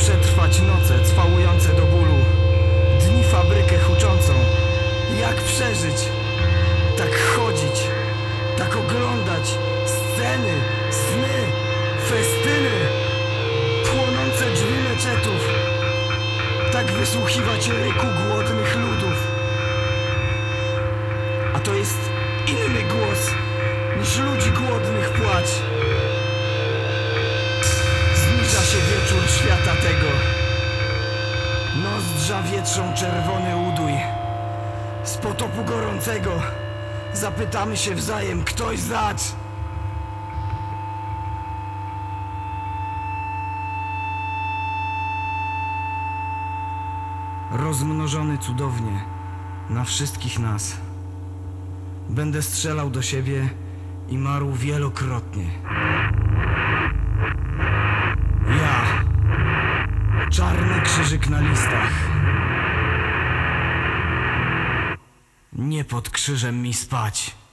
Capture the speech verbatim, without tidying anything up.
przetrwać noce cwałujące do bólu, dni fabrykę huczącą. Jak przeżyć? Tak chodzić, tak oglądać sceny, sny, festyny, płonące drzwi meczetów, tak wysłuchiwać ryku głodnych ludów. A to jest inny głos niż ludzi głodnych płacz. Zbliża się wieczór świata tego. Nozdrza wietrzą czerwony udój. Z potopu gorącego zapytamy się wzajem, ktoś zacz. Rozmnożony cudownie na wszystkich nas, będę strzelał do siebie i marł wielokrotnie. Ja, czarny krzyżyk na listach. Nie pod krzyżem mi spać.